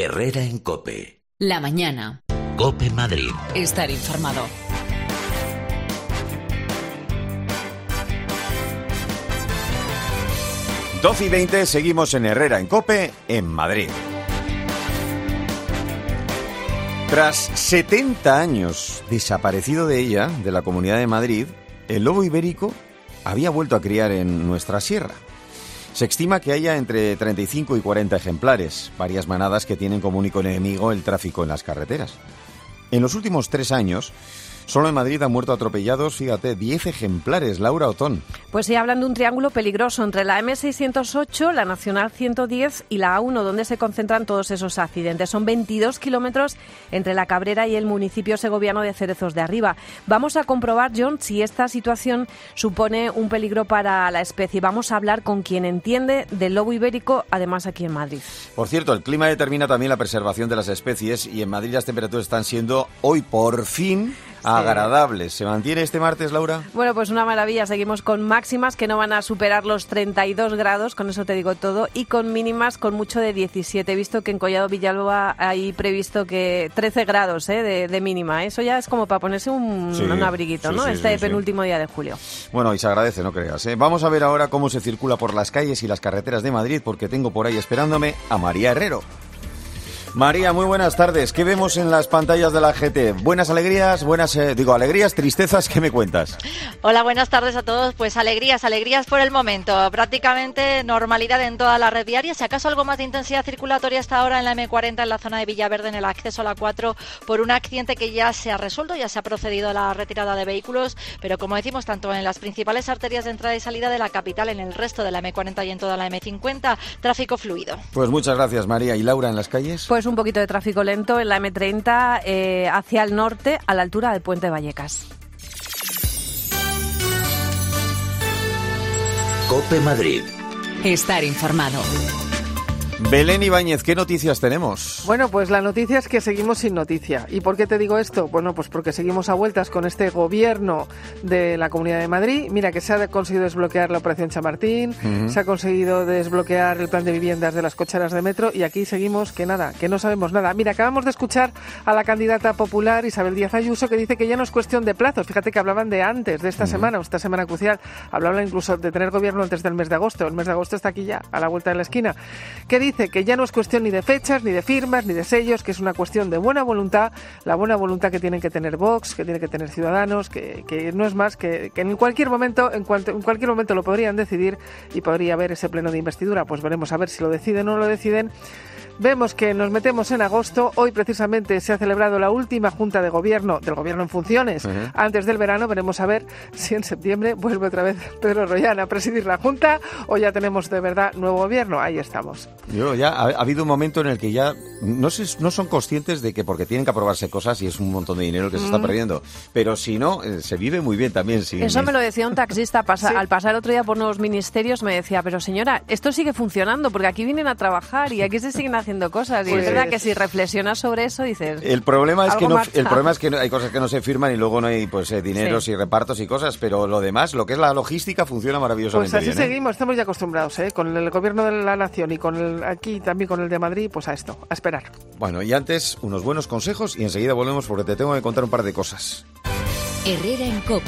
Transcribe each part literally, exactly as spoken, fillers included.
Herrera en COPE. La mañana. COPE Madrid. Estar informado. doce y veinte, seguimos en Herrera en COPE, en Madrid. Tras setenta años desaparecido de ella, de la Comunidad de Madrid, el lobo ibérico había vuelto a criar en nuestra sierra. Se estima que haya entre treinta y cinco y cuarenta ejemplares, varias manadas que tienen como único enemigo el tráfico en las carreteras. En los últimos tres años, solo en Madrid han muerto atropellados, fíjate, diez ejemplares. Laura Otón. Pues sí, hablan de un triángulo peligroso entre la eme seiscientos ocho, la Nacional ciento diez y la A uno, donde se concentran todos esos accidentes. Son veintidós kilómetros entre La Cabrera y el municipio segoviano de Cerezos de Arriba. Vamos a comprobar, John, si esta situación supone un peligro para la especie. Vamos a hablar con quien entiende del lobo ibérico, además aquí en Madrid. Por cierto, el clima determina también la preservación de las especies y en Madrid las temperaturas están siendo hoy por fin agradables. ¿Se mantiene este martes, Laura? Bueno, pues una maravilla. Seguimos con máximas que no van a superar los treinta y dos grados, con eso te digo todo, y con mínimas con mucho de diecisiete. He visto que en Collado Villalba hay previsto que trece grados ¿eh? de, de mínima. Eso ya es como para ponerse un, sí, un abriguito, sí, ¿no? Sí, este sí, penúltimo sí. día de julio. Bueno, y se agradece, no creas. ¿eh? Vamos a ver ahora cómo se circula por las calles y las carreteras de Madrid, porque tengo por ahí esperándome a María Herrero. María, muy buenas tardes. ¿Qué vemos en las pantallas de la G T? Buenas alegrías, buenas, eh, digo, alegrías, tristezas, ¿qué me cuentas? Hola, buenas tardes a todos. Pues alegrías, alegrías por el momento. Prácticamente normalidad en toda la red viaria. Si acaso algo más de intensidad circulatoria hasta ahora en la eme cuarenta en la zona de Villaverde, en el acceso a la cuatro, por un accidente que ya se ha resuelto, ya se ha procedido a la retirada de vehículos, pero como decimos, tanto en las principales arterias de entrada y salida de la capital, en el resto de la eme cuarenta y en toda la eme cincuenta, tráfico fluido. Pues muchas gracias, María. ¿Y Laura, en las calles? Pues un poquito de tráfico lento en la eme treinta eh, hacia el norte, a la altura del puente Vallecas. COPE Madrid. Estar informado. Belén Ibáñez, ¿qué noticias tenemos? Bueno, pues la noticia es que seguimos sin noticia. ¿Y por qué te digo esto? Bueno, pues porque seguimos a vueltas con este gobierno de la Comunidad de Madrid. Mira que se ha conseguido desbloquear la Operación Chamartín, uh-huh. se ha conseguido desbloquear el plan de viviendas de las cocheras de metro y aquí seguimos que nada, que no sabemos nada. Mira, acabamos de escuchar a la candidata popular Isabel Díaz Ayuso, que dice que ya no es cuestión de plazos. Fíjate que hablaban de antes, de esta uh-huh. semana, o esta semana crucial. Hablaban incluso de tener gobierno antes del mes de agosto. El mes de agosto está aquí ya, a la vuelta de la esquina. ¿Qué dice? Que ya no es cuestión ni de fechas, ni de firmas, ni de sellos, que es una cuestión de buena voluntad, la buena voluntad que tienen que tener Vox, que tienen que tener Ciudadanos, que, que no es más que, que en cualquier momento, en, cuanto, en cualquier momento lo podrían decidir y podría haber ese pleno de investidura. Pues veremos a ver si lo deciden o no lo deciden. Vemos que nos metemos en agosto. Hoy precisamente se ha celebrado la última junta de gobierno, del gobierno en funciones, uh-huh. antes del verano. Veremos a ver si en septiembre vuelve otra vez Pedro Rollán a presidir la junta o ya tenemos de verdad nuevo gobierno. Ahí estamos. Yo ya ha, ha habido un momento en el que ya no, se, no son conscientes de que porque tienen que aprobarse cosas y es un montón de dinero que se está mm. perdiendo. Pero si no, eh, se vive muy bien también. Sin... Eso me lo decía un taxista pasa, sí. al pasar otro día por nuevos ministerios. Me decía, pero señora, esto sigue funcionando porque aquí vienen a trabajar y aquí se siguen haciendo cosas. Y pues es verdad que si reflexionas sobre eso dices... El problema es que no, el problema es que no, hay cosas que no se firman y luego no hay pues eh, dineros sí. y repartos y cosas, pero lo demás, lo que es la logística, funciona maravillosamente bien. Pues así bien, seguimos, ¿eh? Estamos ya acostumbrados, ¿eh? Con el gobierno de la nación y con el aquí también con el de Madrid, pues a esto, a esperar. Bueno, y antes, unos buenos consejos y enseguida volvemos porque te tengo que contar un par de cosas. Herrera en COPE.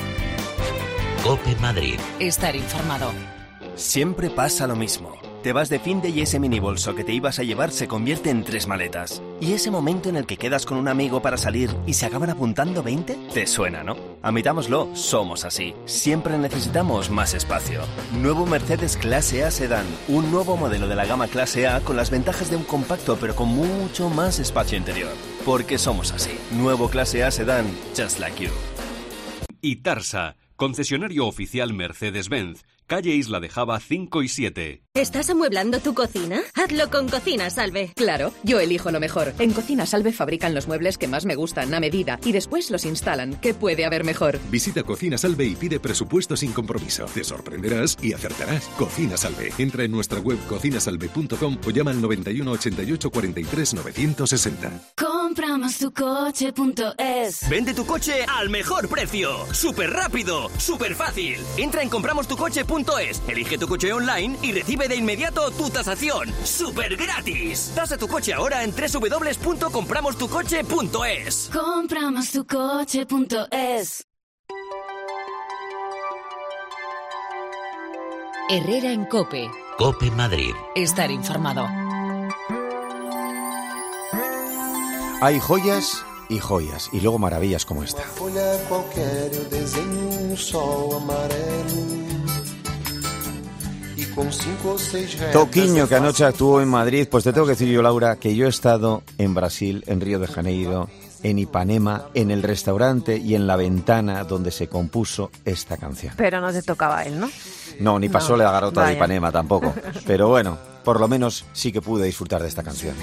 COPE Madrid. Estar informado. Siempre pasa lo mismo. Te vas de finde y ese mini bolso que te ibas a llevar se convierte en tres maletas. Y ese momento en el que quedas con un amigo para salir y se acaban apuntando veinte, te suena, ¿no? Admitámoslo, somos así. Siempre necesitamos más espacio. Nuevo Mercedes Clase A Sedán. Un nuevo modelo de la gama Clase A con las ventajas de un compacto pero con mucho más espacio interior. Porque somos así. Nuevo Clase A Sedán, just like you. Itarsa, concesionario oficial Mercedes-Benz. Calle Isla de Java cinco y siete. ¿Estás amueblando tu cocina? Hazlo con Cocina Salve. Claro, yo elijo lo mejor. En Cocina Salve fabrican los muebles que más me gustan a medida y después los instalan. ¿Qué puede haber mejor? Visita Cocina Salve y pide presupuesto sin compromiso. Te sorprenderás y acertarás. Cocina Salve. Entra en nuestra web cocina salve punto com o llama al noventa y uno ochenta y ocho cuarenta y tres novecientos sesenta. Con Compramos tu coche punto es. Vende tu coche al mejor precio. Súper rápido, súper fácil. Entra en compramos tu coche punto es, elige tu coche online y recibe de inmediato tu tasación. ¡Súper gratis! Tasa tu coche ahora en doble u doble u doble u punto compramos tu coche punto es. Compramos tu coche punto es. Herrera en COPE. COPE Madrid. Estar informado. Hay joyas y joyas, y luego maravillas como esta. Toquinho, que anoche actuó en Madrid. Pues te tengo que decir yo, Laura, que yo he estado en Brasil, en Río de Janeiro, en Ipanema, en el restaurante y en la ventana donde se compuso esta canción. Pero no te tocaba él, ¿no? No, ni pasó no, la garota vaya. de Ipanema tampoco. Pero bueno, por lo menos sí que pude disfrutar de esta canción.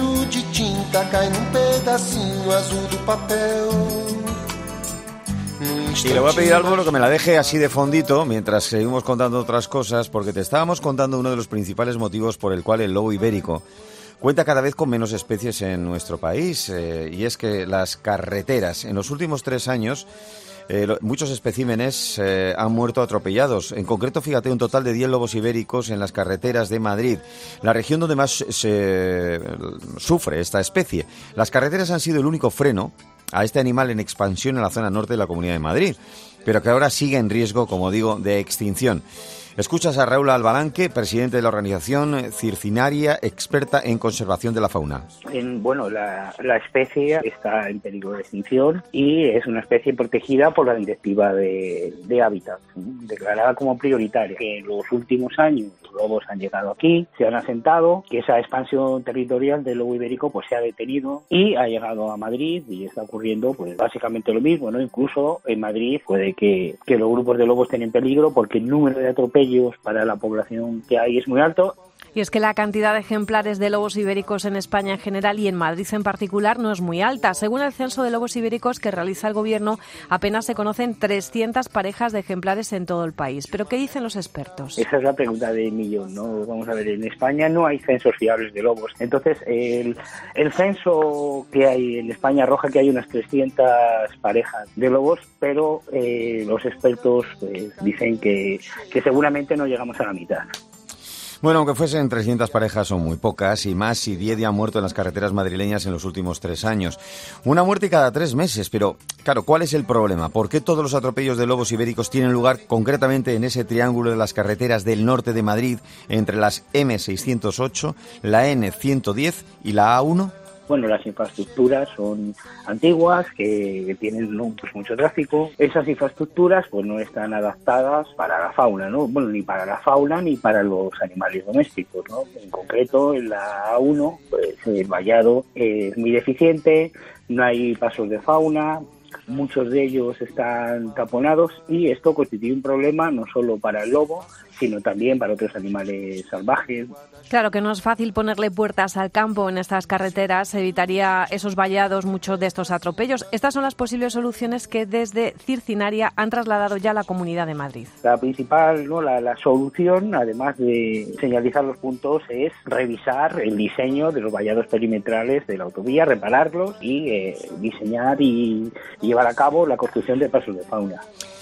Y le voy a pedir algo, lo que me la deje así de fondito mientras seguimos contando otras cosas, porque te estábamos contando uno de los principales motivos por el cual el lobo ibérico cuenta cada vez con menos especies en nuestro país, eh, y es que las carreteras en los últimos tres años Eh, lo, muchos especímenes eh, han muerto atropellados. En concreto, fíjate, un total de diez lobos ibéricos en las carreteras de Madrid, la región donde más se, se sufre esta especie. Las carreteras han sido el único freno a este animal en expansión en la zona norte de la Comunidad de Madrid, pero que ahora sigue en riesgo, como digo, de extinción. Escuchas a Raúl Albalanque, presidente de la organización Circinaria, experta en conservación de la fauna. En, bueno, la, la especie está en peligro de extinción y es una especie protegida por la Directiva de, de Hábitat, declarada como prioritaria. Que en los últimos años los lobos han llegado aquí, se han asentado, que esa expansión territorial del lobo ibérico pues se ha detenido y ha llegado a Madrid y está ocurriendo pues básicamente lo mismo, ¿no? Incluso en Madrid puede que, que los grupos de lobos estén en peligro porque el número de atropellos para la población que hay es muy alto. Y es que la cantidad de ejemplares de lobos ibéricos en España en general y en Madrid en particular no es muy alta. Según el censo de lobos ibéricos que realiza el Gobierno, apenas se conocen trescientas parejas de ejemplares en todo el país. ¿Pero qué dicen los expertos? Esa es la pregunta de millón, ¿no? Vamos a ver, en España no hay censos fiables de lobos. Entonces, el, el censo que hay en España arroja que hay unas trescientas parejas de lobos, pero eh, los expertos pues, dicen que, que seguramente no llegamos a la mitad. Bueno, aunque fuesen trescientas parejas, son muy pocas, y más si diez ya han muerto en las carreteras madrileñas en los últimos tres años. Una muerte cada tres meses, pero, claro, ¿cuál es el problema? ¿Por qué todos los atropellos de lobos ibéricos tienen lugar concretamente en ese triángulo de las carreteras del norte de Madrid, entre las eme seiscientos ocho, la ene ciento diez y la a uno? Bueno, las infraestructuras son antiguas, que, que tienen ¿no? pues mucho tráfico. Esas infraestructuras pues no están adaptadas para la fauna, ¿no? Bueno, ni para la fauna ni para los animales domésticos, ¿no? En concreto, en la a uno, pues el vallado es muy deficiente, no hay pasos de fauna, muchos de ellos están taponados y esto constituye un problema no solo para el lobo, sino también para otros animales salvajes. Claro que no es fácil ponerle puertas al campo en estas carreteras, evitaría esos vallados, muchos de estos atropellos. Estas son las posibles soluciones que desde Circinaria han trasladado ya a la Comunidad de Madrid. La principal, ¿no? la, la solución, además de señalizar los puntos, es revisar el diseño de los vallados perimetrales de la autovía, repararlos y eh, diseñar y, y llevar a cabo la construcción de pasos de fauna.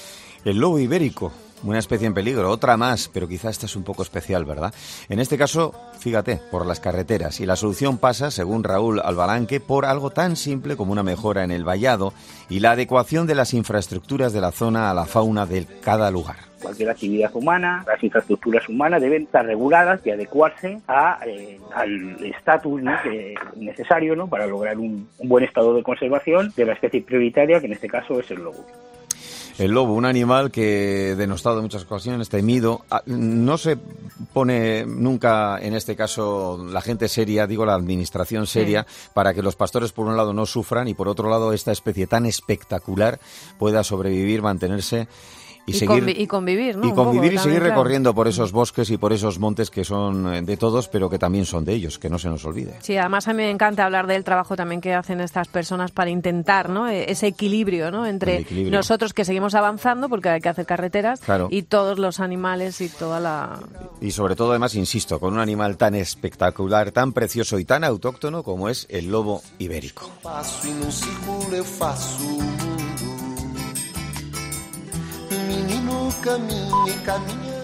El lobo ibérico, una especie en peligro, otra más, pero quizá esta es un poco especial, ¿verdad? En este caso, fíjate, por las carreteras. Y la solución pasa, según Raúl Albalanque, por algo tan simple como una mejora en el vallado y la adecuación de las infraestructuras de la zona a la fauna de cada lugar. Cualquier actividad humana, las infraestructuras humanas deben estar reguladas y adecuarse a, eh, al estatus, ¿no? que necesario, ¿no? para lograr un, un buen estado de conservación de la especie prioritaria, que en este caso es el lobo. El lobo, un animal que denostado en muchas ocasiones, temido, no se pone nunca, en este caso, la gente seria, digo la administración seria, sí. para que los pastores por un lado no sufran y por otro lado esta especie tan espectacular pueda sobrevivir, mantenerse y, y, seguir convi- y convivir, ¿no? y Un convivir poco y seguir también, recorriendo por esos bosques y por esos montes que son de todos, pero que también son de ellos, que no se nos olvide. Sí, además a mí me encanta hablar del trabajo también que hacen estas personas para intentar, ¿no?, ese equilibrio, ¿no?, entre equilibrio. nosotros que seguimos avanzando porque hay que hacer carreteras, Claro. y todos los animales y toda la... Y sobre todo, además, insisto, con un animal tan espectacular, tan precioso y tan autóctono como es el lobo ibérico. Passo e num círculo eu faço o mundo. Menino caminha e caminha.